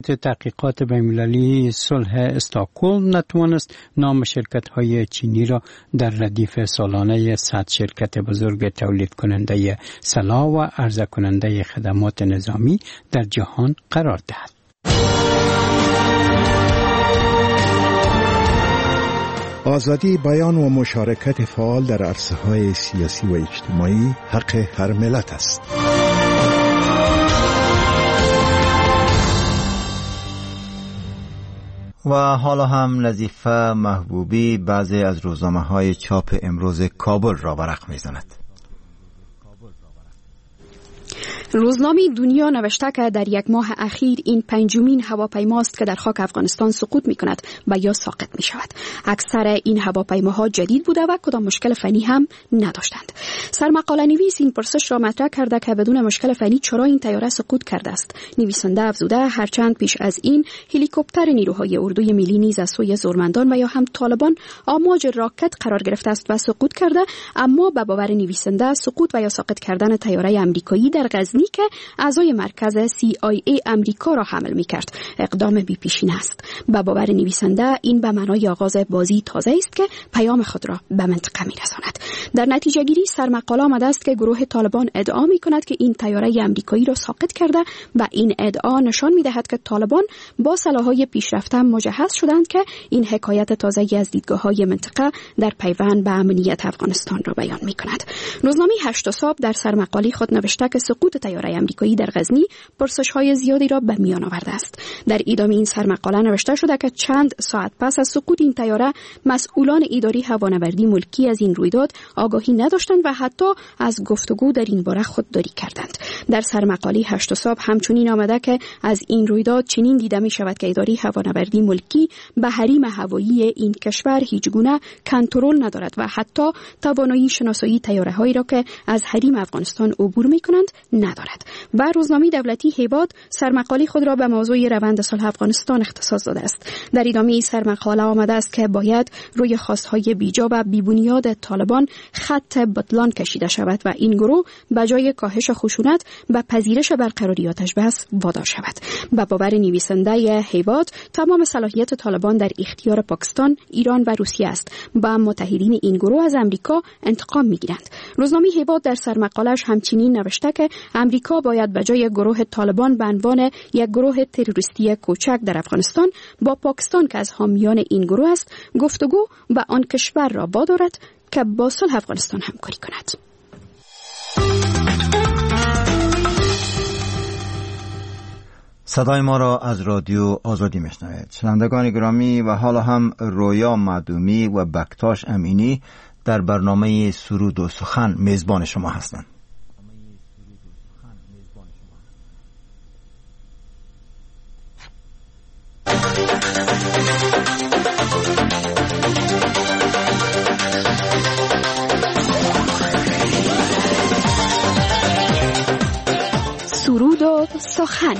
هیئت تحقیقات بین‌المللی صلح استکهلم نتوانست نام شرکت‌های چینی را در ردیف سالانه 100 شرکت بزرگ تولید کننده سلاح و عرضه کننده خدمات نظامی در جهان قرار دهد. آزادی بیان و مشارکت فعال در عرصه‌های سیاسی و اجتماعی حق هر ملت است. و حالا هم لطیفه محبوبی بعضی از روزنامه‌های چاپ امروز کابل را ورق می‌زند. روزنامه دنیا نوشته که در یک ماه اخیر این پنجمین هواپیماست که در خاک افغانستان سقوط می کند و یا ساقط می شود. اکثر این هواپیماها جدید بوده و کدام مشکل فنی هم نداشتند. سرمقاله نویس این پرسش را مطرح کرده که بدون مشکل فنی چرا این طیاره سقوط کرده است. نویسنده افزوده هرچند پیش از این هلیکوپتر نیروهای اردوی ملی نیز از سوی زورمندان و یا هم طالبان آماج راکت قرار گرفته است و سقوط کرده، اما به باور نویسنده سقوط و یا ساقط کردن طیاره آمریکایی در غزنی که اعضای مرکز CIA امریکا را حمل می‌کرد اقدام بی‌پیشینه است. به باور نویسنده این به معنای آغاز بازی تازه است که پیام خود را به منطقه می‌رساند. در نتیجه گیری سرمقاله آمده است که گروه طالبان ادعا می‌کند که این طیاره آمریکایی را ساقط کرده و این ادعا نشان می‌دهد که طالبان با سلاح‌های پیشرفته مجهز شدند که این حکایت تازه‌ای از دیدگاه‌های منطقه در پیوند به امنیت افغانستان را بیان می‌کند. روزنامه 8 صبح در سرمقاله خود نوشته که سقوط طیاره آمریکایی در غزنی پرسش‌های زیادی را به میان آورده است. در ادامه این سرمقاله نوشته شده که چند ساعت پس از سقوط این طیاره مسئولان اداری هوانوردی ملکی از این رویداد آگاهی نداشتند و حتی از گفتگو در این باره خودداری کردند. در سرمقاله 8 صبح همچنین آمده که از این رویداد چنین دیده می شود که اداره هوانوردی ملکی به حریم هوایی این کشور هیچ گونه کنترل ندارد و حتی توانایی شناسایی طیاره‌هایی را که از حریم افغانستان عبور می‌کنند ندارد. و روزنامه دولتی هیباد سرمقاله خود را به موضوع روند صلح افغانستان اختصاص داده است. در ادامه سرمقاله آمده است که باید روی خواستهای بیجا و بیبنیاد طالبان خط بطلان کشیده شود و این گروه به جای کاهش خشونت و پذیرش برقراری آتش بس وادار شود. به باور نویسنده هیباد تمام صلاحیت طالبان در اختیار پاکستان، ایران و روسیه است و متحدین این گروه از امریکا انتقام می‌گیرند. روزنامه هیباد در سرمقاله‌اش همچنین نوشته که امریکا باید به جای گروه طالبان به عنوان یک گروه تروریستی کوچک در افغانستان با پاکستان که از حامیان این گروه است گفتگو و آن کشور را وادارد که با صلح افغانستان همکاری کند. صدای ما را از رادیو آزادی میشنوید. شنوندگان گرامی، و حالا هم رویا معدومی و بکتاش امینی در برنامه سرود و سخن میزبان شما هستند. سرود و سخن.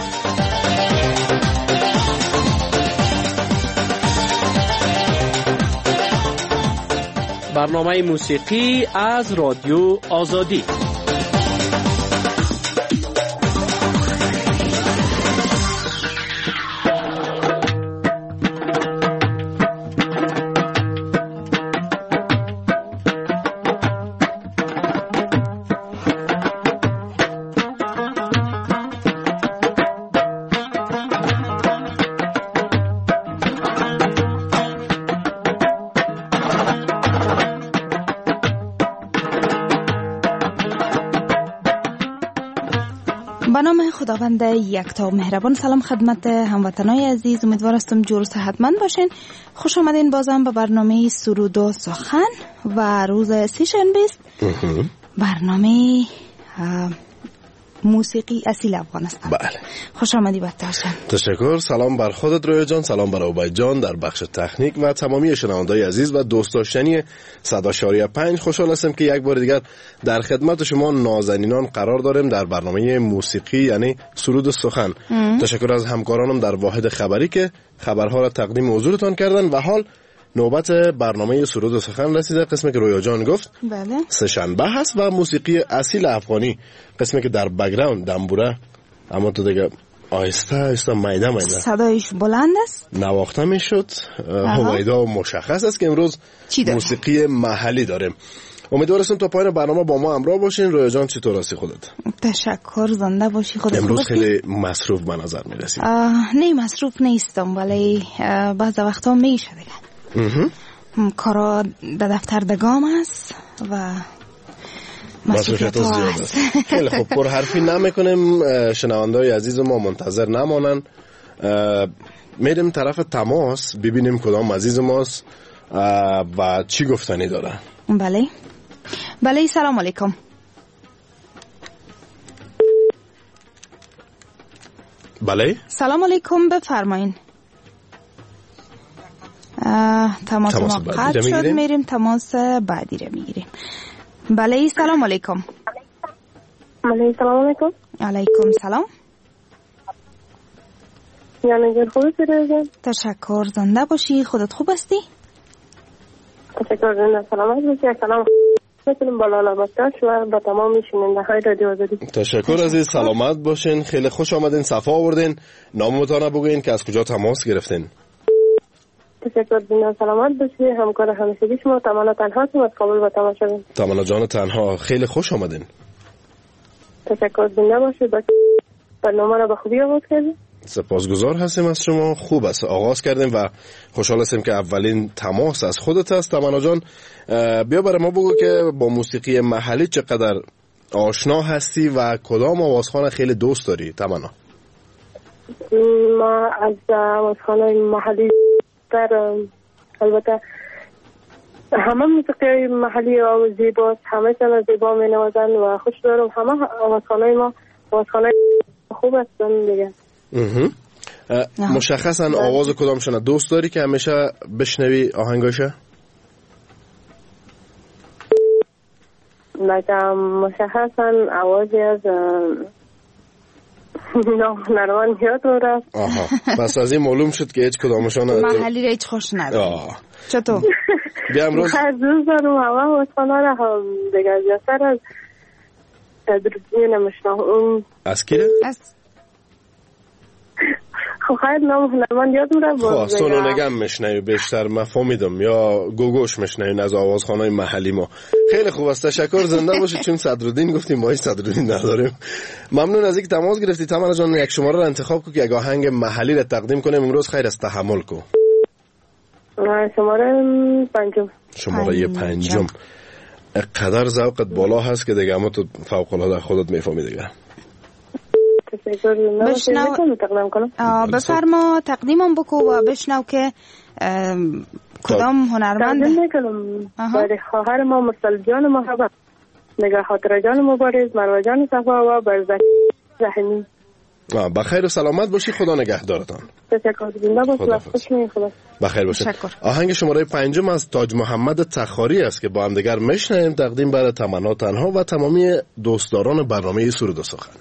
برنامه موسیقی از رادیو آزادی. به نام خداوند یکتا و مهربان. سلام خدمت هموطنای عزیز، امیدوار هستم جور و صحتمند باشین. خوش آمدین بازم به برنامه سرود و سخن و روز سه‌شنبه است. برنامه موسیقی اصیل افغانستان. بله. خوش آمدی بکتاشم. تشکر. سلام بر خودت رویا جان، سلام بر عبید جان در بخش تکنیک و تمامی شنوندگان عزیز و دوست داشتنی 100.5. خوشحال هستم که یک بار دیگر در خدمت شما نازنینان قرار داریم در برنامه موسیقی یعنی سرود و سخن. تشکر از همکارانم در واحد خبری که خبرها را تقدیم حضورتان کردن و حال نوبت برنامه سرود و سخن رسیده. قسمی که رویا جان گفت بله سه‌شنبه هست و موسیقی اصیل افغانی، قسمی که در بک‌گراند دنبوره، اما تو دیگه آهسته آهسته میده صدایش بلند است، نواخته میشد. هویدا مشخص است که امروز موسیقی محلی داریم. امیدوارم تا پایان برنامه با ما همراه باشین. رویا جان چطور هستی خودت؟ تشکر، زنده باشی. خودت امروز خیلی مصروف به نظر میرسی. نه مصروف نیستم، ولی بعض وقتا میشه دیگه. کارا در دفتر دگام است و مسئولیت زیاد است. خیلی خوب، پر حرفی نمیکنیم، شنونده‌های عزیز ما منتظر نمانن. میریم طرف تماس ببینیم کدام عزیز ماست و چی گفتنی داره. بله سلام علیکم. بله سلام علیکم، بفرمایین. تماس ما قطع شد، میریم تماس بعدی رو میگیریم. بله سلام علیکم. بله سلام علیکم. علیکم سلام. یعنی جان خوبی سرازم؟ تشکر، زنده باشی. خودت خوب هستی؟ تشکر، زنده سلامت باشی. سلام میتونیم بالا لباستاش و با تمام شنونده های رادیو آزادی. تشکر عزیز، سلامت باشین. خیلی خوش آمدین، صفا آوردین. نامتون بگوین که از کجا تماس گرفتین. تشکر، زنده سلامت باشی. همکار همیشگی شما تمنا تنها هستم از کابل با تماشا باشم. تمنا جان تنها، خیلی خوش آمدین. تشکر، زنده باشی. برنامه را به خوبی آغاز کردیم. سپاسگزار هستیم از شما. خوب است آغاز کردیم و خوشحال هستیم که اولین تماس از خودت است. تمنا جان بیا برای ما بگو که با موسیقی محلی چقدر آشنا هستی و کدام آوازخوان خیلی دوست داری. تمنا ما از آوازخوان محلی در البته همه موسیقی محلی و زیباست، همه چند زیبا می نوازن و خوش دارم. همه آوازخوانای ما آوازخوانای خوب هستن دیگه. مشخصا آواز کدامشون دوست داری که همیشه بشنوی آهنگاشه؟ مشخصا آوازی از نروان یاد رفت. آها، پس از این معلوم شد که هیچ کدامشون محلی را هیچ خوش نداری. چطور؟ بیا امروز دوست دارم همه آوازخوانا را هم دیگه زیادتر از تدریجی نمیشنم. از کی؟ خب خیلی نام هنرمند یاد میرم. سولو نگم میشنوی بیشتر، من فهمیدم، یا گوگوش میشنوی از آوازخوانای محلی ما. خیلی خوب است، تشکر، زنده باشی. چون صدرالدین گفتیم ما هیچ صدرالدین نداریم. ممنون از اینکه تماس گرفتی. تمنا جان یک شماره رو انتخاب کن که یک آهنگ محلی رو تقدیم کنیم امروز. خیر است، تحمل کو. شماره پنجم. شماره پنجم. قدر ذوقت بالا هست که دیگه اما تو فوق العاده خودت میفهمی دیگه. بفرما تقدیمم بکو و بشنو که کدام هنرمند برای خواهر ما مرسل جان محبت، نگاه خاطر جان مبارز، مروه جان صفا و برزک رحمی. بخیر و سلامت باشی. خدا نگهدارتان. تشکر، زنده باشی. بخیر باشی. آهنگ شماره پنجم از تاج محمد تخاری است که با هم دیگر میشنویم، تقدیم برای تمنا تنها و تمامی دوستداران برنامه سرود و سخن.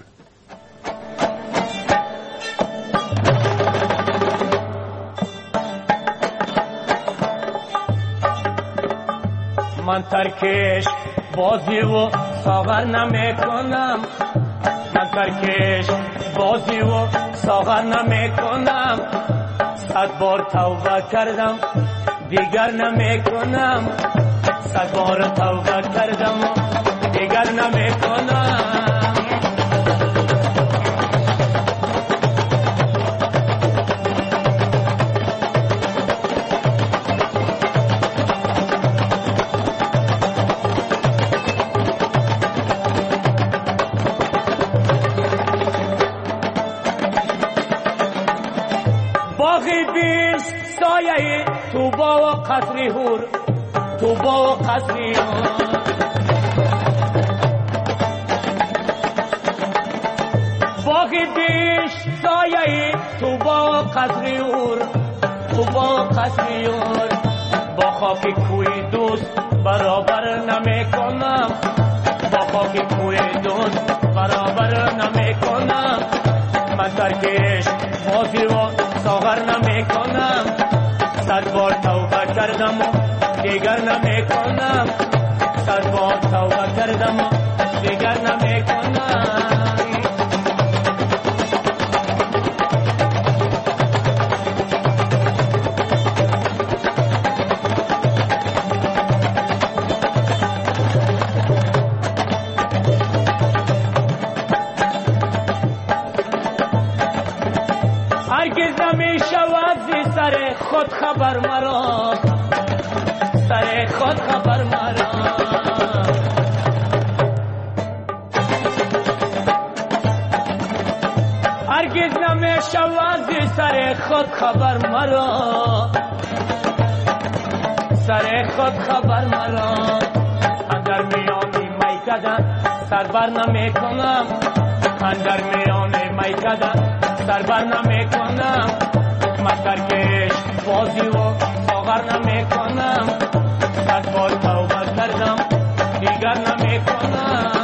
من ترکش بازی و ساغر نمی کنم، من ترکش بازی و ساغر نمی کنم. 100 بار توبه کردم دیگر نمی کنم، 100 بار توبه کردم دیگر نمی کنم. توبا و قصری هور، توبا و قصری هور. باقی بیش سایه توبا و قصری هور، توبا و قصری هور. با خاک کوی دوست برابر نمی کنم، با خاک کوی دوست برابر نمی کنم. من ترکش بازی و ساغر نمی کنم، 100 بار توبه کردم و دیگر نمی کنم، 100 بار توبه کردم و دیگر نمی کنم. هرگز نمیشود زی سر خود خبر مرا، سر خود خبر مرا. هرگز نمیشود زی سر خود خبر مرا، سر خود خبر مرا. اندر میانی میکدن سر بر نمی کنم، اندر میانی میکدن سر بر نمی کنم. من درکش بازی و ساغر نمی کنم، صد بار توبه کردم دیگر نمی کنم.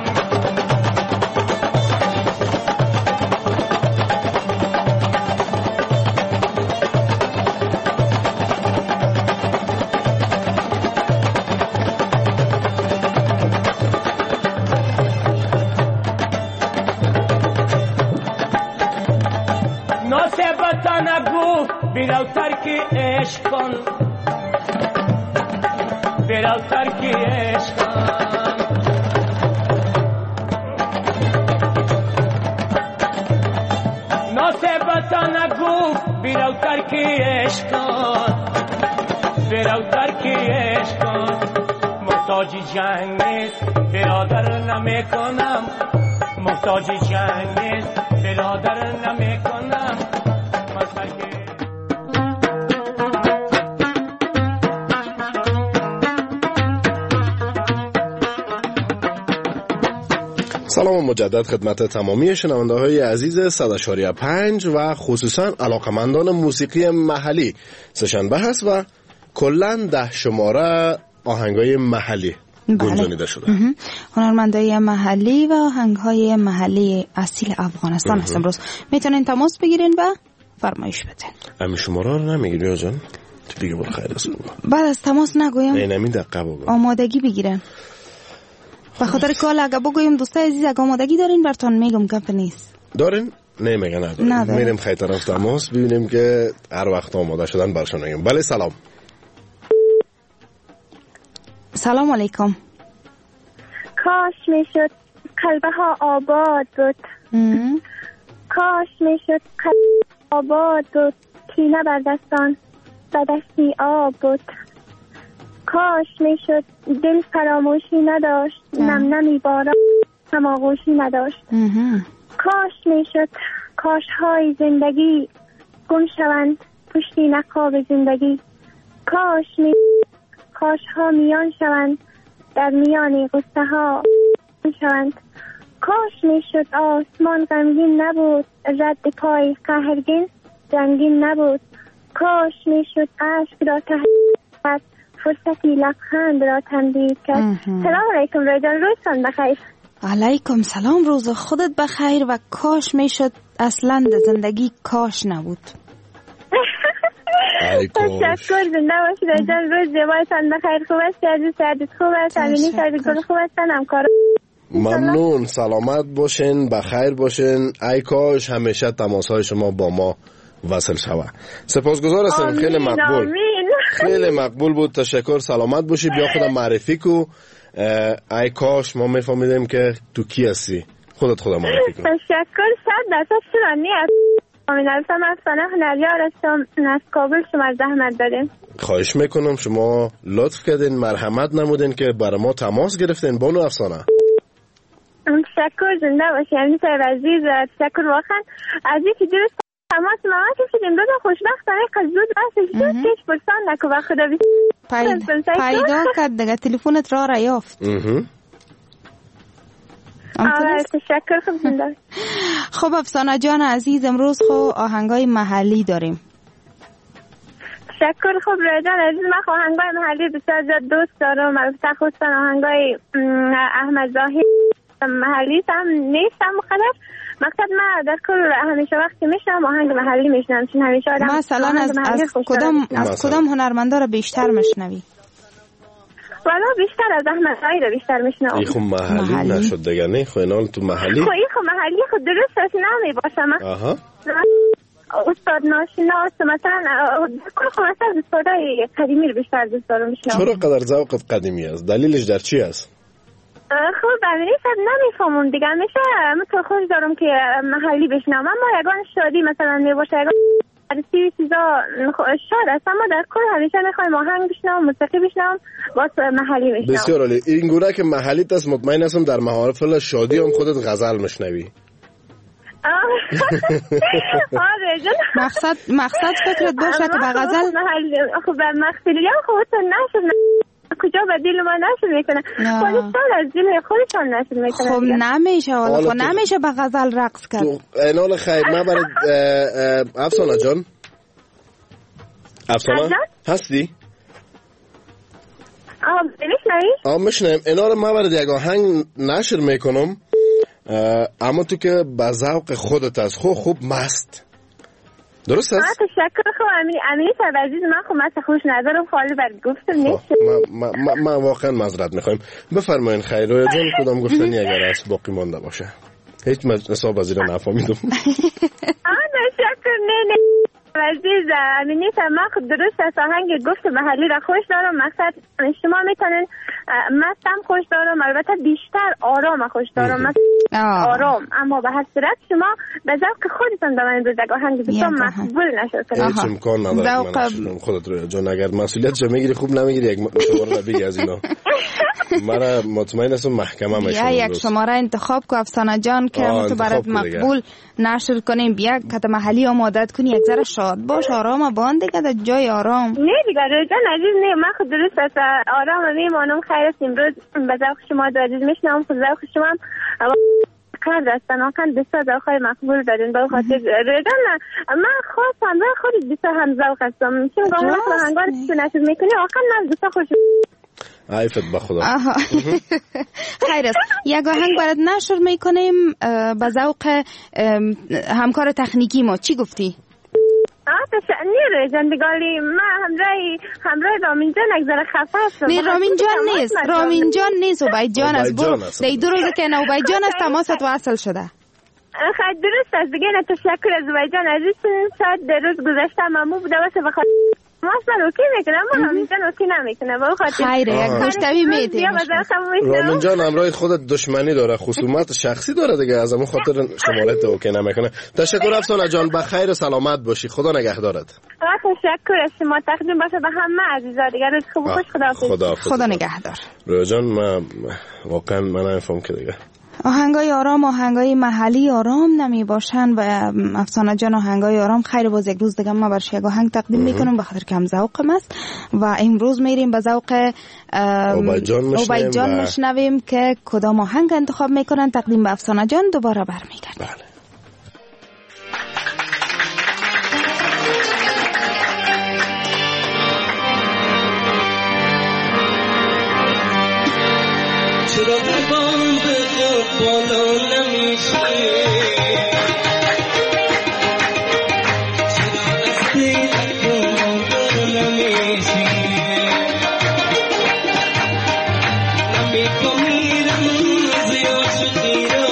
ناسبتا نگو بیرو ترکی عشق کن، بیرو ترکی عشق کن. ناسبتا نگو بیرو ترکی عشق کن، بیرو ترکی عشق کن. محتاجی جنگ نیست برادر نمی کنم، محتاجی جنگ نیست برادر نمی کنم. سلام مجدد خدمت تمامی شنونده های عزیز 100.5 و خصوصا علاقمندان موسیقی محلی. سه‌شنبه هست و کلن 10 شماره آهنگای محلی گنجانیده شده. هنرمندای محلی و آهنگهای محلی اصیل افغانستان هست. امروز میتونین تماس بگیرین و فرمایش بدین. همین شماره رو نمیگیری یا جان؟ تو بگی برو خیر است. بعد از تماس نگویم. نه نمی دقیقه بگو. آمادگی بگیرن. به خاطر کال اگه بگویم دوستای عزیز اگه آمادگی دارین براتون میگم گپ نیست. دارین؟ نه میگه ندارین. میریم خیلی طرف تماس ببینیم که هر وقت آماده شدن برشون میگیم. بله سلام. سلام علیکم. کاش میشد قلبه ها آباد بود، کاش میشد قلبه آباد بود، کینه بر دستان به دستی آب بود. کاش میشد دل فراموشی نداشت، نم نمی باران هماغوشی نداشت. کاش میشد کاش های زندگی گم شوند پشتی نقاب زندگی. کاش کاش ها میان شوند در میان غصه ها شوند. کاش میشد آسمان غمگین نبود، رد پای قهرگین رنگین نبود. کاش میشد عشق را تحریر، فرصتی لبخند را تنبیه کرد. سلام علیکم رجان، روزتان بخیر. علیکم سلام، روز خودت بخیر. و کاش میشد اصلا زندگی کاش نبود. تشکر، زنده باشید رجان. روز زیبایتان بخیر. خوب است عزیز؟ سعدت خوب است؟ امینی سعدت گل خوب هستن؟ همکار ممنون، سلامت باشین، بخیر باشین. ای کاش همیشه تماسهای شما با ما وصل شوه. سپاسگزار هستم. خیلی مقبول، خیلی مقبول بود. تشکر، سلامت باشی. بیا خودم معرفی کو. ای کاش ما میفهمیدیم که تو کی هستی. خودت معرفی کن. تشکر. 100% شرانی است. امیدوارم افسانه هنریار هستم از کابل. شما زحمت دادین. خواهش میکنم، شما لطف کردین، مرحمت نمودین که برای ما تماس گرفتین. بانو افسانه تشکر، زنده باشی امین صاحب عزیز. تشکر واقعا از اینکه درست تماس ما کشیدیم. دو خوشبختانه قزود بحثش شد کش پرسان نکو و خدا پیدا کرد دیگه، تلفنت را یافت. تشکر. خوب زنده. خب افسانه جان عزیز، امروز خو آهنگای محلی داریم. تشکر. خب رجان عزیز، من آهنگای محلی بسیار زیاد دوست دارم. البته خصوصا آهنگای احمد ظاهر محلی هم نیستم مقدر. مقصد من در کل همیشه وقتی میشنم آهنگ محلی میشنم، چون همیشه آدم مثلا از کدام هنرمندا رو بیشتر میشنوی؟ والا بیشتر از احمد ظاهر رو بیشتر میشنم. این خب محلی نشد دیگه. نه خب اینال تو محلی خب این خب محلی خود درست است نمی باشم. آها استاد ناشناس مثلا کل خب مثلا استادای قدیمی رو بیشتر دوست دارم میشنم. چرا قدر ذوقت قدیمی است؟ دلیلش در چی است؟ خب برای صد نمیفهمم دیگه، میشه من خوش دارم که محلی بشنم، اما یگان شادی مثلا میباشه یگان عرصی چیزا شاد است، اما در کل همیشه میخوایم آهنگ بشنم، موسیقی بشنم، باز محلی بشنم. بسیار عالی. این گونه که محلی است، مطمئن هستم در محافل شادی هم خودت غزل میشنوی. مقصد فکرت باشه که به غزل خب مقصدی هم خودت نشد کجا به دل ما نشد میکنه، خودشان از دل خودشان نشد میکنه. خب نمیشه خب نمیشه به غزل رقص کرد. اینال خیر ما برای افسانه جان، افسانه هستی؟ میشنیم. اینال ما برای یک آهنگ نشر میکنم، اما تو که به ذوق خودت از خوب مست، درست است؟ تشکر. خب امینی صاحب عزیز، من خب مست خوش ندارم، خالی بر گفتم نیست. ما واقعا معذرت میخوایم. بفرمایین خیر. رویا جان کدام گفتنی اگر از باقی مانده باشه؟ هیچ حساب وزیر نفهمیدم. تشکر. نه عزیز امینی صاحب، من خب درست است آهنگ گفت محلی را خوش دارم، مقصد شما میتونین مستم خوش دارم، البته بیشتر آرام خوش دارم، آرام، اما به هر صورت شما به ذوق خودتون به من بزرگ آهنگ بسیار مقبول نشد. هیچ امکان نداره خودت رو جان، اگر مسئولیتش میگیری خوب نمیگیری یک شماره بگی از اینا. من مطمئن هستم محکمه میشم یک شماره انتخاب کو افسانه جان که تو برات مقبول نشر کنیم، بیا که محلی آمادت کنی، یک ذره شاد باش، آرام بان دیگه، در جای آرام. نه دیگه جان عزیز، نه من خود درست است آرام میمانم. خیر است امروز به ذوق شما عزیز میشنم، خود ذوق شما هم کار دستن آکن بسیار ذوقای مقبول دارین. به خاطر رجان من خواستم به خود بسیار هم ذوق هستم، چون گاهی وقت هنگام تو نشد میکنی آکن من بسیار خوش عیفت بخدا. خیر است. یک آهنگ برات نشر میکنیم به ذوق همکار تکنیکی ما. چی گفتی؟ نیره جندگالی من همراه رامین جان اگذاره خفه هستم. نه رامین جان نیست عبید جان است. دی دو روزه که نه عبید جان است تماست وصل شده. خیلی درست است دیگه. نه تشکر از عبید جان عزیز، شاید در روز گذشته ممنون بوده باشه بخاطر ماست اوکی میکنم، اما رامین جان اوکی نمیکنه، به خاطر خیره یک گوشتوی میده. رامین جان همراه خودت دشمنی داره، خصومت شخصی داره دیگه، از همون خاطر شمارت اوکی نمیکنه. تشکر افسانه جان، بخیر و سلامت باشی، خدا نگهدارت. تشکر از شما، تقدیم باشه به همه عزیزا دیگه. روز خوب و خوش، خدا نگهدار. رویا جان من واقعا نمیفهم که دیگه آهنگای آرام، آهنگای محلی آرام نمی باشن و افسانه جان آهنگای آرام. خیر باز یک روز دیگه ما برش یک آهنگ تقدیم میکنم به خاطر که هم ذوقم است و امروز میریم به ذوق عبید جان میشنویم که کدام آهنگ انتخاب میکنن. تقدیم به افسانه جان، دوباره برمیگردیم. بله. چرا قربان به خود بالا نمیشی، چرا از دید بالا نمیشی، نمیکنی رمزی عاشقی را،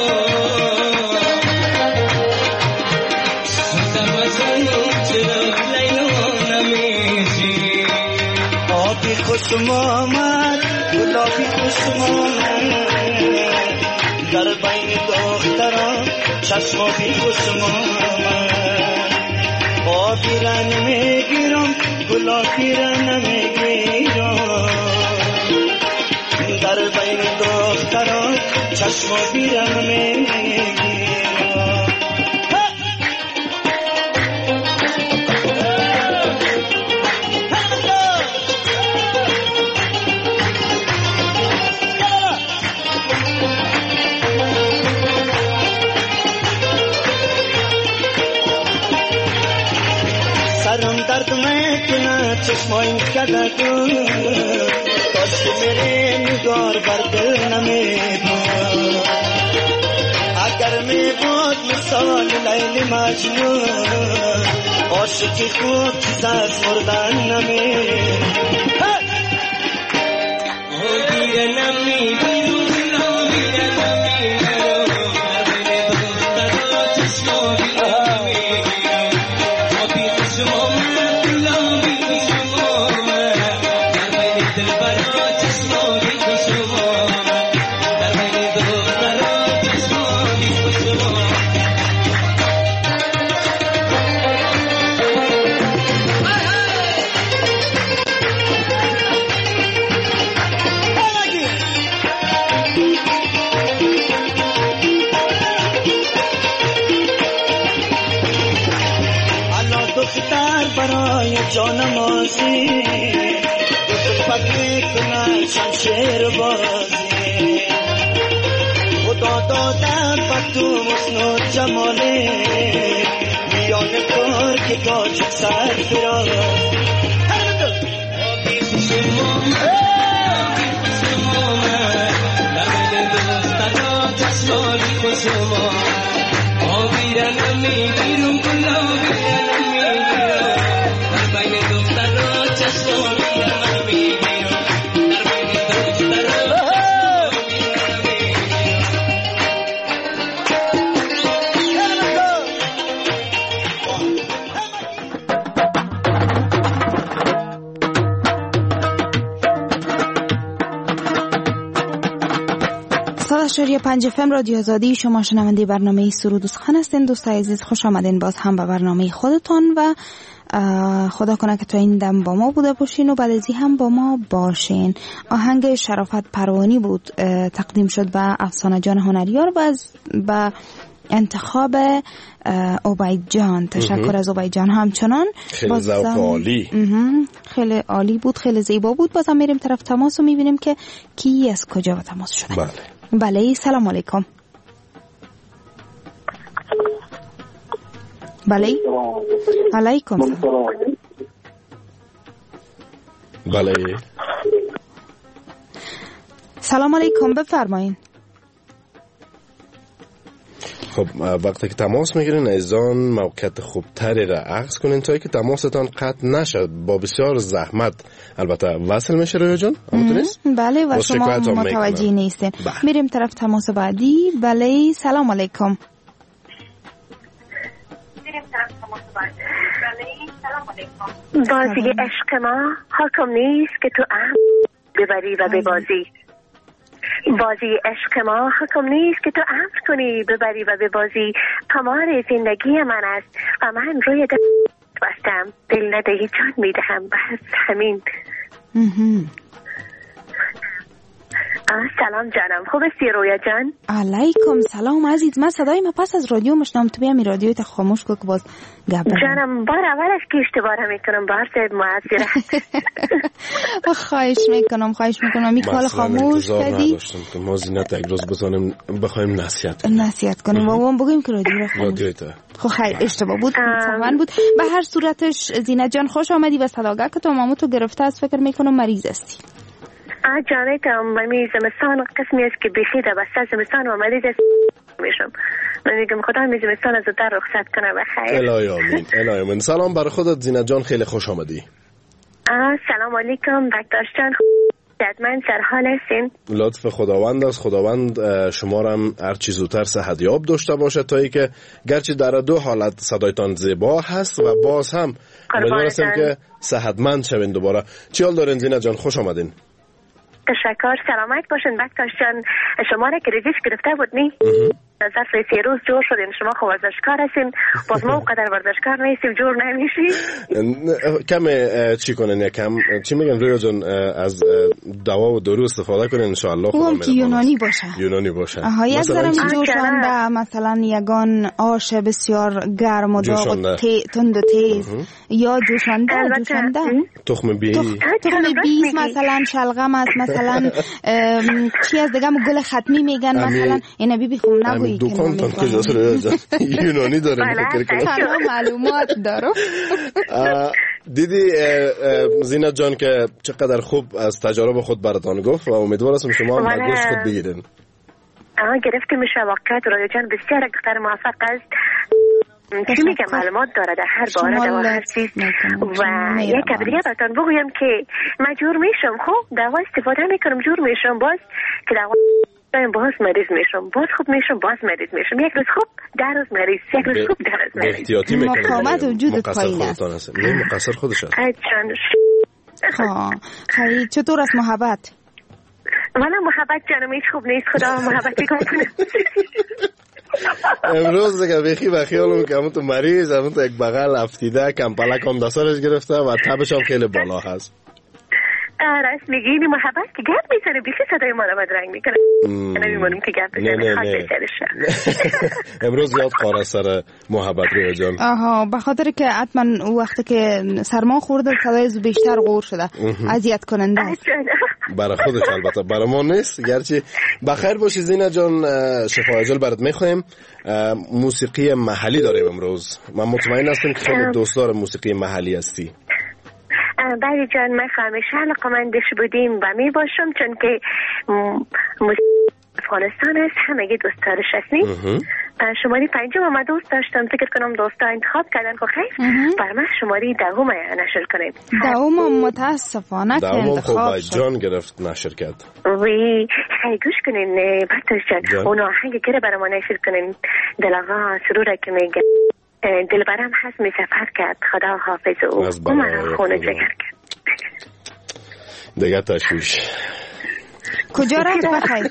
چرا لیلا نمیشی. آبی خوشم آمد، گلابی خوشم آمد، در بین دختران چشمابی خوشم آمد. آبی را نمیگیرم، گلابی را نمیگیرم، در بین دختران چشمابی را نمیگیرم. درد میکنه چشمایم کده کن، کاش که میره نگار بر دل نمیدون. اگر میبود مثال لیلی مجنون، عاشقی خوب چیز از مردن نمیدون. دیگه نمیدون دختر برای جانمازی صحبت میکنن شمشیر بازی خدا دادن با تو حسن و جماله میان کار که تاج سر فراز آبی خوشمام لبن دوستان چشمانی خوشمام آبی رنم میگیرم گلابی رنم میگیرم در بین دختران چشمانی رنم میگیرم در بین دختران شریعه 5 FM رادیو آزادی. شما شنونده برنامه سرود و سخن هستین. دوستای عزیز خوش آمدین باز هم به برنامه خودتان و خدا کنه که تا این دم با ما بوده باشین و بعد از این هم با ما باشین. آهنگ شرافت پروانی بود تقدیم شد به افسانه جان هنریار و به انتخاب عبید جان. تشکر از عبید جان. همچنان خیلی ذوق عالی، خیلی عالی بود، خیلی زیبا بود. بازم میریم طرف تماس و میبینیم که کی از کجا و تماس شده. بله سلام علیکم. بله علیکم سلام. بله سلام علیکم بفرمایین. خب وقتی که تماس میگیرین عزیزان موقعیت خوبتری را عکس کنین تا که تماستان قطع نشد. با بسیار زحمت البته وصل میشه رویا جان. بله و شما متوجه نیستین. میریم طرف تماس بعدی. بله سلام علیکم. بازی عشق ما حکم نیست که تو ببری و ببازی. بازی عشق ما حکم نیست که تو امر کنی ببری و ببازی. قمار زندگی من است و من روی دست بستم، دل ندهی جان میدهم، بس همین. سلام جانم، خوب هستی رویا جان؟ علیکم سلام عزیز. من صدای من پس از رادیو مشنم، تو بیامی رادیوی تا خاموش کن که باز گپ جانم. بار اولش که اشتباه میکنم بار سید معذرت. خواهش میکنم این کال خاموش کردی. ما زینت یک روز بزنیم بخوایم نصیحت کنیم بابام بگیم که رادیو رو خاموش. خب خیر اشتباه بود، سمن بود. به هر صورتش زینت جان خوش آمدی و صداگه که تو مامو تو گرفته از فکر میکنم مریض هستی. جانه که من زمستان قسمی است که بیخی در بسته زمستان و مریض میشم. من میگم خدا می زمستان از در رخصت کنه بخیر. الهی آمین. سلام برای خودت زینت جان، خیلی خوش آمدی. سلام علیکم بکتاش جان، من سر حال هستین؟ لطف خداوند است. خداوند شما را هم هر چی زودتر صحت یاب داشته باشه تا ای که گرچه در دو حالت صدایتان زیبا هست و باز هم امیدوارم که صحتمند شوین دوباره. چی حال دارین زینت جان؟ خوش آمدین. تشکر، سلامت باشین بکتاش جان. شما را که ریزش گرفته بود نی؟ ظرف 3 روز جور شدین. شما خب ورزشکار هستین، باز ما اونقدر ورزشکار نیستیم، جور نمیشی. کم چی کنین یا کم چی میگن رویا جان، از دوا و دارو استفاده کنین ان شاء الله. خوبم که یونانی باشه. یک ذره جوشانده، مثلا یگان آش بسیار گرم و داغ و تند و تیز، یا جوشانده تخم بیز مثلا، شلغم است مثلا، چی از دیگه گل ختمی میگن مثلا. اینا بی خب نگویی دکان تان کجاست رویا جان؟ یونانی داره فکر کنم. معلومات دارم. دیدی زینت جان که چقدر خوب از تجارب خود براتان گفت و امیدوار هستم شما هم گوش خود بگیرین. گرفتیم شواکت رویا جان بسیار اکثر موفق است. چی میگم معلومات داره در هر باره و هر چیز. و یک دیگه براتون بگویم که من جور میشم، خب دوا استفاده میکنم جور میشم، باز که دوا باز مریض میشم، باز خوب میشم، باز مریض میشم. یک روز خوب، 10 روز مریض، یک روز خوب، 10 روز مریض. احتیاطی میکنم. مقاومت وجودت پایین است. نه مقصر خودش است. خیلی چطور است محبت؟ والا محبت جانم هیچ خوب نیست، خدا محبتی کنه. امروز دیگه بیخی به خیالم که همون تو مریض، همون تو یک بغل افتیده، کمپلک هم دستارش گرفته و تبش هم خیلی بالا هست. راست میگی، این محبت که گرد میزنه بیخی صدای ما رو بدرنگ میکنه. نمیمونم که گپ بزنم. امروز زیاد قاره سر محبت رویا جان. آها به خاطر که حتما وقتی که سرما خورده صدای بیشتر غور شده اذیت کننده است. برای خودت البته برای ما نیست. گرچه بخیر باشی زینا جان، شفا عجل برات میخوایم. موسیقی محلی داریم امروز. من مطمئن هستم که خیلی دوستدار موسیقی محلی هستی. بله جان، من همیشه علاقه‌مندش بودیم و می باشم، چون که افغانستان است، همگی دوست دارش هستیم. شماره 5 ما دوست داشتم، فکر کنم دوستا انتخاب کردن که خیر بر من شماره 10 نشر کنیم. 10 متاسفانه که انتخاب شد. جان گرفت نشر کرد. وی خیلی گوش کنین بطرس جان، اون آهنگ که برای ما نشر کنین. دل آقا سروره که میگه دل برم هست می سفر کرد، خدا حافظ او مرا خونه جگر کرد. دیگه تشویش کجا رفت بخیر؟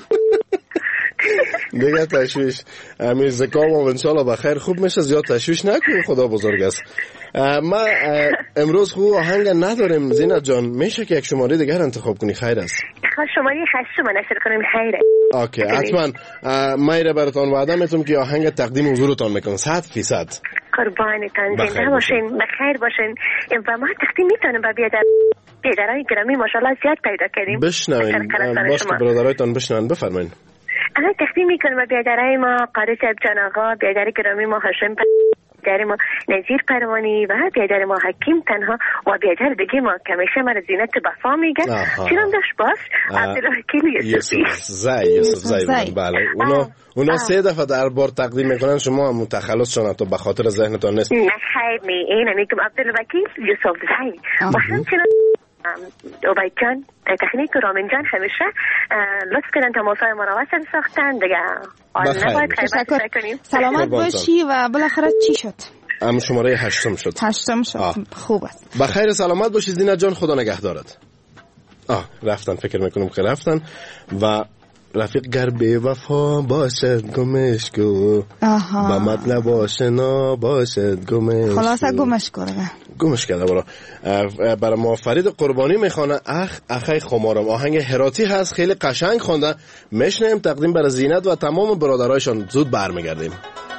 دیگه تشویش امیر زکام و انشالله بخیر خوب میشه. زیاد تشویش نکنیم، خدا بزرگ است. ما امروز خوب آهنگ نداریم زینت جان، میشه که یک شماره دیگر انتخاب کنی؟ خیر است. شماره 8 ما نشر کنیم. خیره. اوکی حتما. مایره براتون وعده میتونم که آهنگ تقدیم حضورتان میکنم 100%. قربانتان، زنده باشین، بخیر باشین. و ما تقدیم میتونیم با بیادرای گرامی ماشاءالله زیاد پیدا کردیم. بشنوین باش که برادرایتان بشنون. بفرمایید. تقدیم میکنیم با بیادرای ما قاری صاحب جان آقا، بیادر گرامی ما هاشم، بیادر ما نظیر پروانی و بیادر ما حکیم تنها و بیادر دیگه ما که همیشه من زینت بفا میگن. چیرم داشت باش عبدالحکیم یوسف زی. بله اونا 3 دفعه در بار تقدیم میکنن، شما متخلص شدن تو به خاطر ذهنتون نیست. نه خیر نی، این میگم عبدالوکیل یوسف زی و همچنین عبید جان تکنیک و رامین جان همیشه لطف کردن تماسای ما را وصل ساختن دیگه. نباید خیبت نکنیم. سلامت باشی. و بالاخره چی شد؟ شماره 8 شد. 8 شد. خوب است. بخیر سلامت باشی زینت جان، خدا نگهدارت. رفتن، فکر میکنم که رفتن. و رفیق گر بی وفا باشد گمش کو، با مطلب آشنا باشد گمش، خلاصه گمش کرده. گمش کرده. برای ما فرید قربانی میخوانه اخی خمارم. آهنگ هراتی هست، خیلی قشنگ خونده. میشنیم تقدیم برای زینت و تمام برادرایشان. زود برمیگردیم.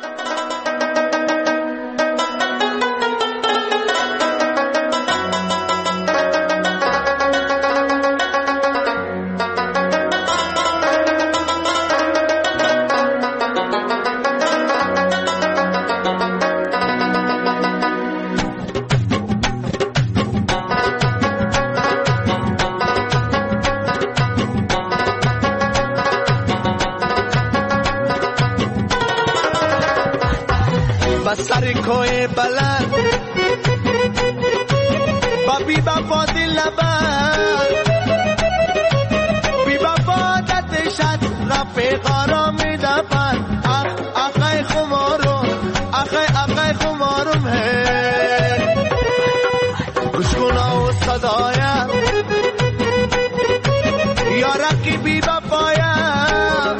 سر کوه بلند با بی بفا دل نبند، بی بفا دتشت رفیقا را می دفن. اخی خمارم، اخی خمارم هی گوش کنا و صدایم یارکی بی بفایم،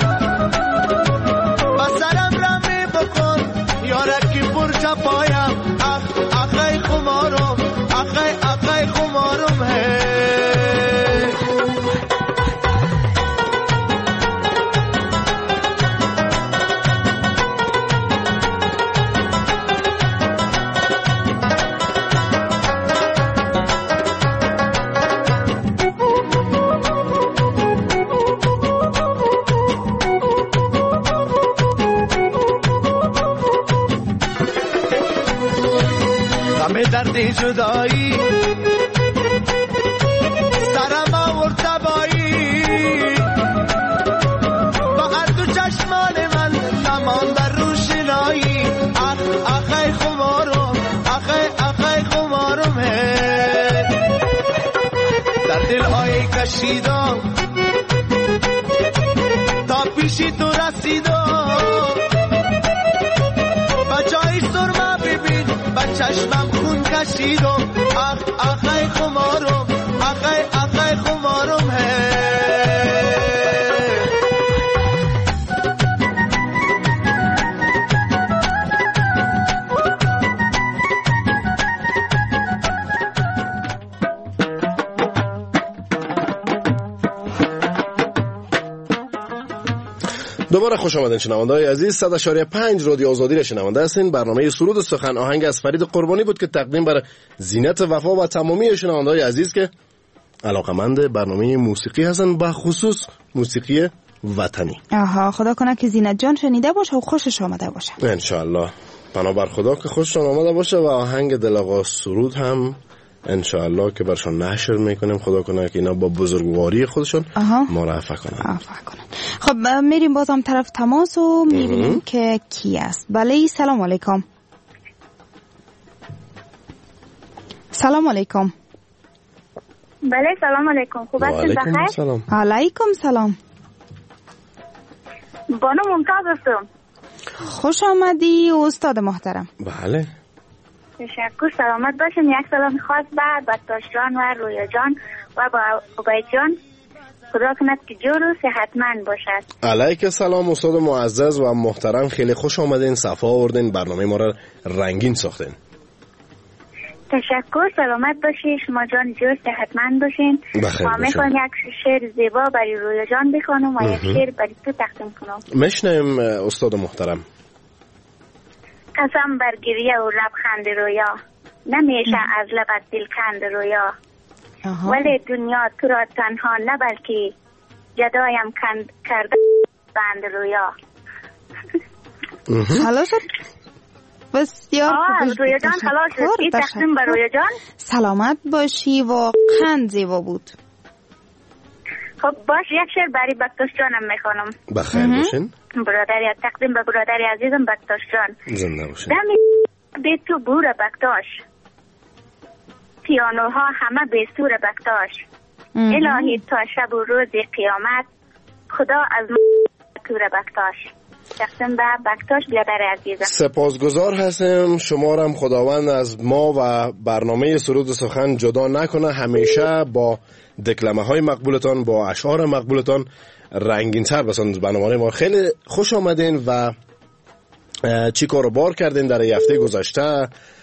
بسرم را می بکن یارکی پرچا پایم. اخی خمارم، اخی خمارم هی. دردی جدایی سرم آورد تبایی، با هر دو چشمان من نمان در روشنایی. اخی خمارم، اخی خمارم هی. در دل آیی کشیدم تا پیشی تو رسیدم، بچایی سرما ببین چشمم خون کشیدم. اخی خمارم، اخی خمارم هی. دوباره خوش آمدین شنونده‌های عزیز. 100.5 رادیو آزادی را شنونده هستین. برنامه سرود سخن آهنگ از فرید قربانی بود که تقدیم بر زینت وفا و تمامی شنونده‌های عزیز که علاقمند برنامه موسیقی هستن، به خصوص موسیقی وطنی. خدا کنه که زینت جان شنیده باشه و خوشش آمده باشه ان شاء الله. بنابر خدا که خوششون آمده باشه و آهنگ دل‌آغاز سرود هم ان شاء الله که برشون نشر میکنیم. خدا کنه که اینا با بزرگواری خودشون ما را عفو کنن. خب میریم بازم طرف تماس و میبینیم که کی است. بله سلام علیکم. سلام علیکم. بله سلام علیکم. خوب هستید؟ بخیر. علیکم سلام. بانو ممتاز هستم. خوش آمدی استاد محترم. بله تشکر. سلامت باشین. یک سلام خاص به بکتاش جان و رویا جان و با عبید جان. خدا کند که جور و صحتمند باشد. علیک سلام استاد معزز و محترم. خیلی خوش آمدین، صفا آوردین، برنامه ما را رنگین ساختین. تشکر. سلامت باشین. شما جان جور صحتمند باشین. ما میخوایم یک شعر زیبا برای رویا جان بخوانم و یک شعر برای تو تقدیم کنم. میشنویم استاد محترم. قسم بر گریه و لبخند رویا، نمیشه از لبت دلکند رویا. ولی دنیا تو را تنها نه بلکه جدایم کرده بند رویا. حالا شد بسیار رویا جان خلاص شد. این تقدیم بر رویا جان. سلامت باشی. واقعا زیبا بود. خب باش یک شعر برای بکتاش جانم میخوانم. بخیر باشین. برادری تقدیم به برادری عزیزم بکتاش جان. زنده باشین. دمی به تو بور بکتاش، پیانوها همه به سور بکتاش. الهی تا شب و روز قیامت، خدا از کور بکتاش. تقدیم به بکتاش برادری عزیزم. سپاسگزار هستم. شما را هم خداوند از ما و برنامه سرود سخن جدا نکنه. همیشه با دکلمه های مقبولتان، با اشعار مقبولتان رنگین تر بسازید برنامه ما. خیلی خوش آمدین و چی کار بار کردین در هفته گذشته؟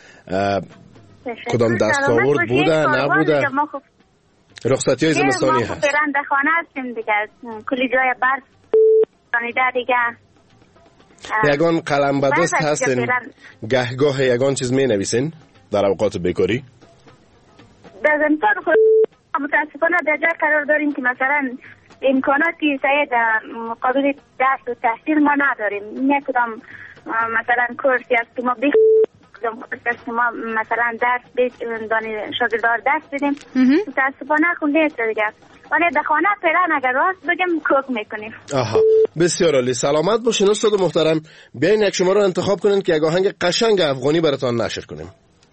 کدام دستاورد بوده نبوده؟ رخصتی های زمستانی هست. ما برنده خانه هستیم دیگه، کلی جای برف شانیده دیگه. یگان قلم به دست هستین، گهگاه یگان چیز می نویسین در اوقات بیکاری؟ در زمستان خود متاسفانه در جای قرار داریم که مثلا امکاناتی سعی در مقابل درس و تحصیل ما نداریم. نه کدام مثلا کورسی است که ما کدام کورسی است که ما مثلا درس شاگردار درس بدیم. متاسفانه خونده است دیگه. ولی در خانه فعلا اگر راست بگم کوک میکنیم. بسیار عالی. سلامت باشین استاد محترم. بیاین یک شما رو انتخاب کنین که یک آهنگ قشنگ افغانی براتون نشر کنیم.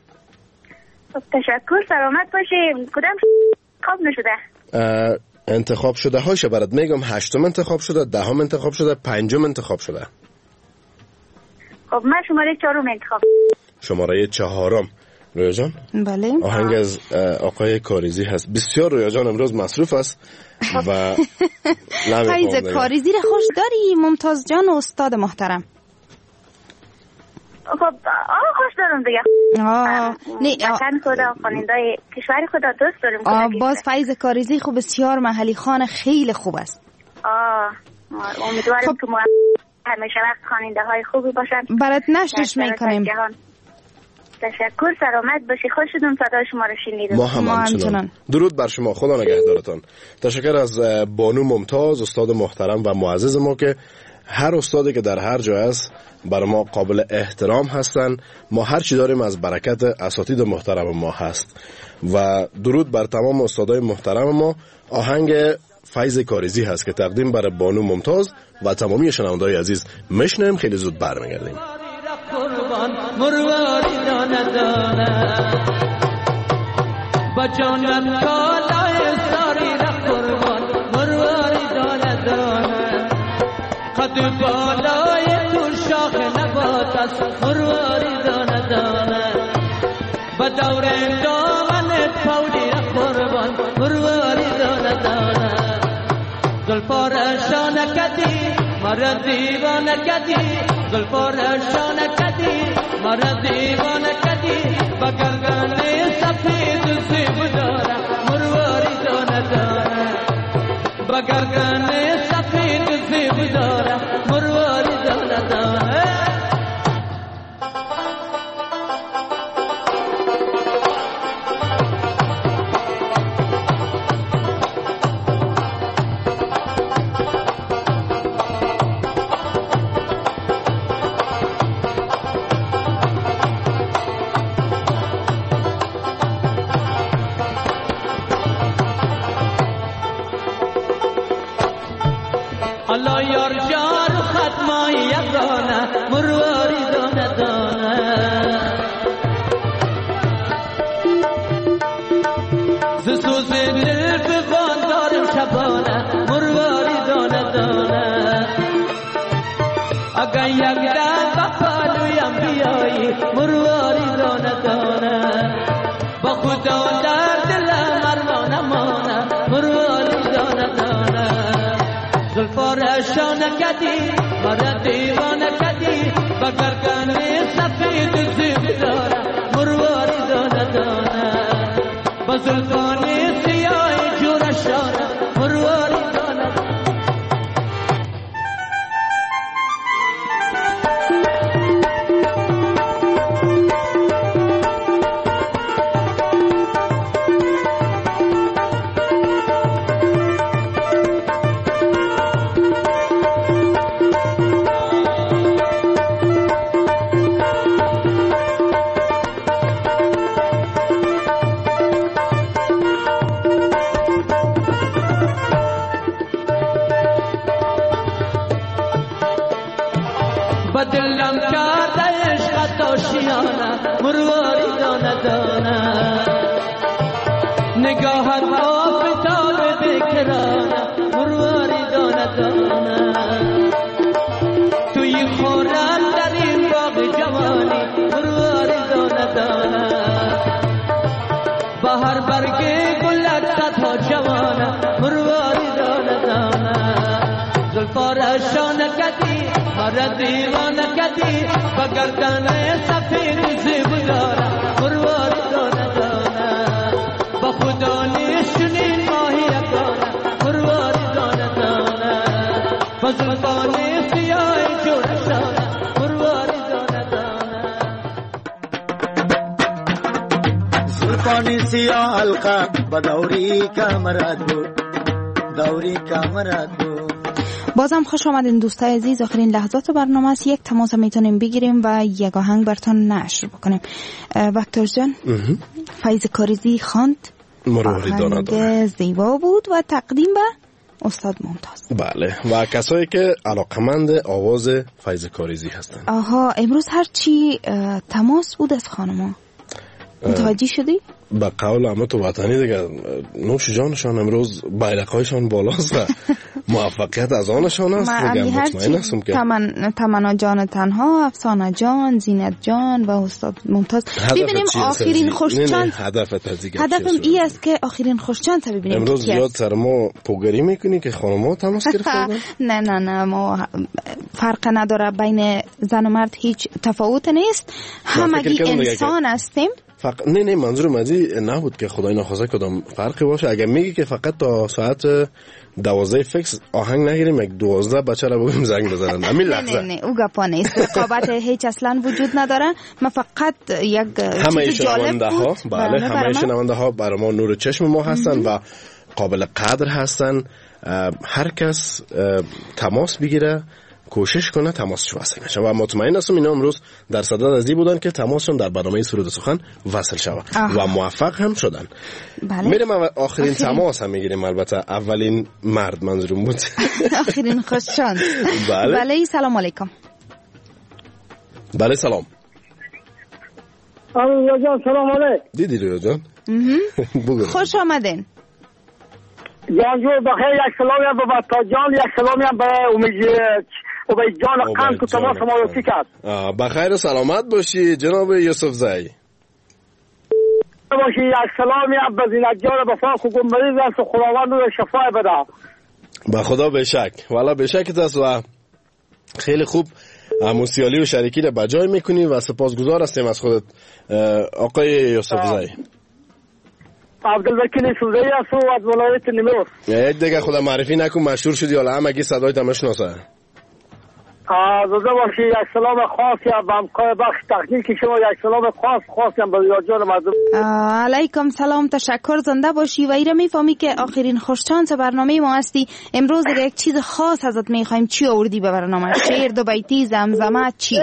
تشکر. سلامت باشین. کدام انتخاب نشده؟ انتخاب شده هاشه برات میگم. 8م انتخاب شده، 10م انتخاب شده، 5م انتخاب شده. خب من شماره 4 انتخاب. شماره 4. رویا جان؟ بله. آهنگ از آقای کاریزی هست. بسیار رویا جان امروز مصروف است و فایز کاریزی رو خوش داری ممتاز جان و استاد محترم؟ خب خوش دارم دیگه. وطن خدا، خواننده‌های کشور خدا دوست داریم. باز فایز کاریزی خوب بسیار محلی خان خیلی خوب است. امیدوارم که همیشه وقت خواننده‌های خوبی باشن. برات نشرش میکنیم. تشکر. سلامت باشی. خوش شدم صدای شما رو شنیدم. ما همچنان. درود بر شما. خدا نگهدارتان. تشکر از بانو ممتاز استاد محترم و معزز ما که هر استادی که در هر جای است برای ما قابل احترام هستن. ما هر چی داریم از برکت اساتید محترم ما هست. و درود بر تمام استادای محترم ما. آهنگ فایز کاریزی هست که تقدیم برای بانو ممتاز و تمامی شنونده‌های عزیز میشنویم. خیلی زود برمیگردیم. مرواری دانه دانه با جانت کالای ساری را قربان مرواری دانه دانه قد بالای تو شاخ نبات است مرواری دانه دانه با دور دامن پولی را قربان مرواری دانه دانه زلفار شانه کدی مرا دیوانه کدی زلفار شانه کدی مرا دیوانه کدی با گردن سفید زیب داره مرواری دانه داره با گردن سفید زیب داره زخمای یگانه مرواری دانه دانه زسوز دل فغان دارم شبانه مرواری دانه دانه اگه یک دم بخالویم بیایی مرواری دانه دانه با خدا در دلم ارمان مانه مرواری دانه دانه زلفارشان کدی مرا دیوانه کدی با گردن سفید زیب داره مرواری دانه دانه با زلفان سیاه جورشانه مرواری دانه بدلم کرده عشق تاشیانه مرواری دانه دانه نگاهت آفتاب بکرانه مرواری دانه دانه توی خورم در این باغ جوانی مرواری دانه دانه بهر برگ گلت صدها جوانه مرواری دانه دانه زلفارشان کدی مرا دیوانه کدی با گردن سفید زیب داره مرواری دانه دانه با خدا نشونین ماهی اکانه مرواری دانه دانه با زلفان سیاه جورشانه مرواری دانه دانه زلفان سیاه حلقه با دوری کمرت بود دوری کمرت بود. بازم خوش آمدین دوستای عزیز. آخرین لحظات برنامه است. یک تماس میتونیم بگیریم و یک آهنگ براتون نشر بکنیم. بکتور جان فیض کاریزی خواند، آهنگ زیبا بود و تقدیم به استاد ممتاز. بله و کسایی که علاقمند آواز فیض کاریزی هستند. آها امروز هر چی تماس بود از خانما متوجه شدی؟ به قول عمت وطنی دیگه نوش جانشان امروز بیرقایشان بالاست و موفقیت از آنشان است دیگه. مطمئن هستم که تمنا جان تنها، افسانه جان، زینت جان و استاد ممتاز. ببینیم آخرین خوشچند هدفم این است که آخرین خوشچند ببینیم. امروز زیاد سر ما پوگری میکنی که خانم‌ها تماس گرفتن. نه ما فرق نداره، بین زن و مرد هیچ تفاوت نیست، همگی انسان هستیم. نه منظورم از این نبود که خدای نخواسته کدام فرقی باشه. اگر میگی که فقط تا ساعت 12 فکس آهنگ نگیریم، یک 12 بچه را بگیم زنگ بزنن همین لحظه. نه او گپا نیست، رقابت هیچ اصلا وجود نداره. من فقط یک چیز جالب بود. بله همه شنونده ها برای ما نور چشم ما هستن و قابل قدر هستن. هر کس تماس بگیره، کوشش کنه تماسش وصل نشه و مطمئن هستم اینا امروز در صدد از این بودن که تماسشون در برنامه سرود سخن وصل شود و موفق هم شدن. بله. میریم آخرین تماس هم میگیریم. البته اولین مرد منظورم بود. آخرین خوششان. بله سلام علیکم. بله سلام. رویا جان سلام علیکم. دیدی رویا جان؟ خوش آمدین. جان جو بخیر. یک سلامی هم به بطا جان، یک سلامی هم به امید جان قند که تماس ما رو کرد. بخیر و سلامت باشی جناب یوسف زئی. باشی. یک سلامی هم به زینت جان به فاق و گمبریز است و خداوند رو شفای بده. به خدا بشک والا بشکت است و خیلی خوب موسیالی و شریکی رو بجای میکنی و سپاسگزار هستیم از خودت آقای یوسف زئی. عبدالوکیل سوزی است و از ولایت نیمروز. یک دیگه خدا معرفی نکن، مشهور شدی حالا همگی صدایت هم شناسه. زنده باشی. یک سلام خاصی به همکار بخش تکنیک شما، یک سلام خاصی هم به ریاضیان مردم. علیکم سلام، تشکر. زنده باشی و ایره میفهمی که آخرین خوششانس برنامه ما هستی. امروز دیگه یک چیز خاص ازت میخوایم. چی آوردی به برنامه؟ شعر، دو بیتی، زمزمه، چی؟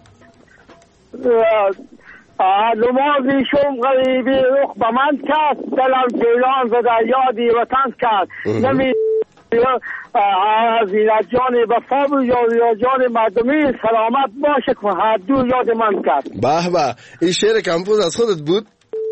نمازی شوم غریبی رخ به من کرد، دلم جیران زده یادی وطن کرد. زینت جان وفا و یا جان مردمی سلامت باشه که هر دو یاد من کرد. به به، این شعر کمپوز از خودت بود؟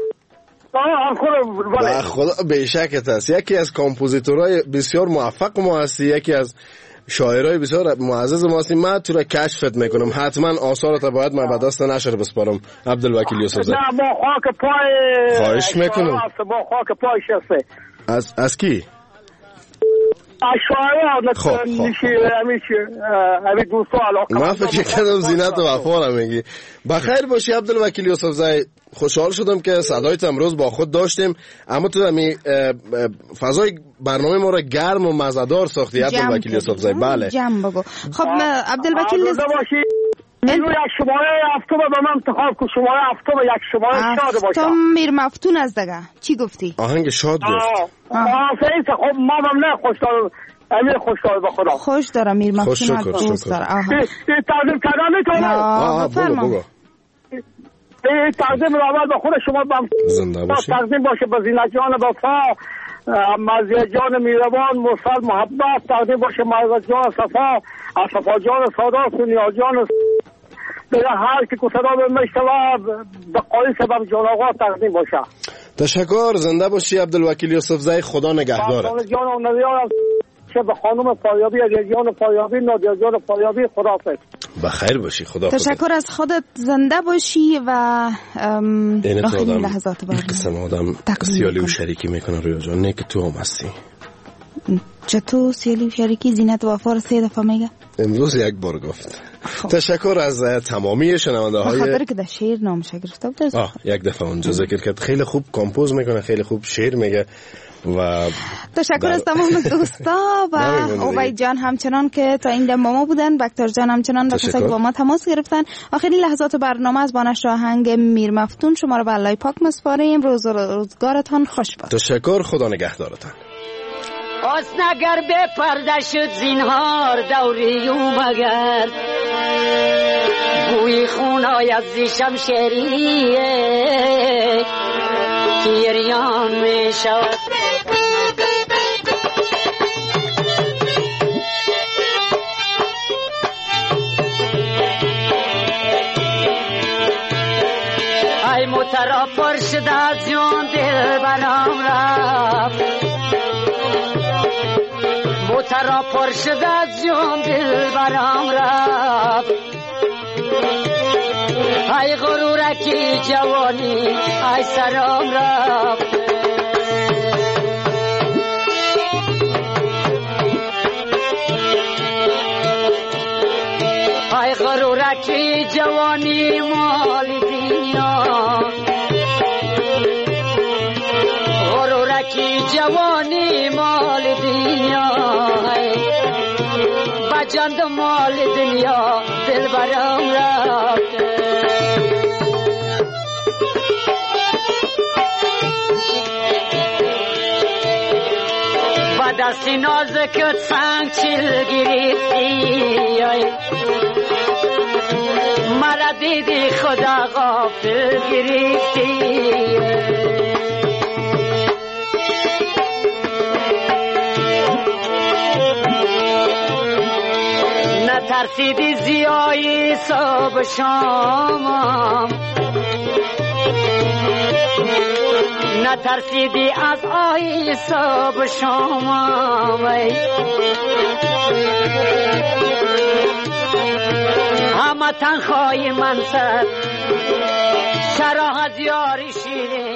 خدا به شکت است. یکی از کامپوزیتورهای بسیار موفق ما هستی، یکی از شاعرای بسیار معزز ما هستی. من تو را کشفت میکنم، حتما آثارت باید من به دست نشر بسپارم. عبدالوکیل یوسف زی. نه با خاک پای خواهش میکنم. با خاک پای شسته. از کی؟ من فکر کردم زینت و وفا را میگی. بخیر باشی عبدالوکیل یوسف زی. خوشحال شدم که صدایت امروز با خود داشتیم، اما تو همی فضای برنامه ما را گرم و مزه‌دار ساختی عبدالوکیل یوسف زی. بله جمع بگو. خب عبدالوکیل یک شماره هفتم به من انتخاب کن. شماره هفتم یک شماره شاد باشه. هفتم میر مفتون از دگه چی گفتی؟ آهنگ شاد گفت. سعید خب ما هم خوشحال امیر خوشحال به خدا. خوش دارم میر مفتون دوست داره. تعظیم کردن میتونم؟ بگو. تعظیم راول به خود شما زنده باشی. تعظیم باشه به زینت جان وفا، مزیه جان میروان، مرسل محبت. تعظیم باشه مرزا جان صفا، صفا جان سادات، سونیا جان دیگه هر که صدا به مشتوا به قایی سبب جان آقا تعظیم باشه. تشکر. زنده باشی عبدالوکیل یوسف زی. خدا نگهدارت. جان و نویارم چه به خانم فاریابی، جان فاریابی، نادیا جان فاریابی. خداحافظ. بخیر باشی. خدا تشکر از خودت. زنده باشی و آخرین لحظات برنامه. قسم آدم سیالی و شریکی میکنه رویا جان. نه که تو هم هستی. چطور سیالی و شریکی زینت و وفا رو 3 دفعه میگه؟ امروز یک بار گفت. تشکر از تمامی شنونده های بخاطر که در شعر نامش گرفته بود. یک دفعه اونجا ذکر کرد. خیلی خوب کامپوز میکنه، خیلی خوب شعر میگه. و تشکر از تمام دوستا و عبید جان همچنان که تا این دم با ما بودن، بکتر جان همچنان و کسایی که با ما تماس گرفتن. آخرین لحظات برنامه از بانش آهنگ میر مفتون شما رو به الله پاک مسپاریم. روزگارتان خوش باد. تشکر. خدا نگهدارتان. حسن اگر به پرده شد زینهار دوری مگر بوی خون آید زی شمشیریه کیریان می شود. ای مترا پرشد از جان دل برام رفت، مترا پرشد از جان دل برام رفت. ای غرورکی جوانی ای سرام رفت. ای غرورکی جوانی مال دنیا، غرورکی جوانی مال دنیا. بجند مال دنیا دل برام رفت. با دستی نازکت سنگ چیل گریفتی، مرا دیدی خدا غافل گریفتی. نترسیدی زیایی صبح شامم، نترسیدی از آی صبح شامم. همه تنخوای من سر چرا از یاری شیرین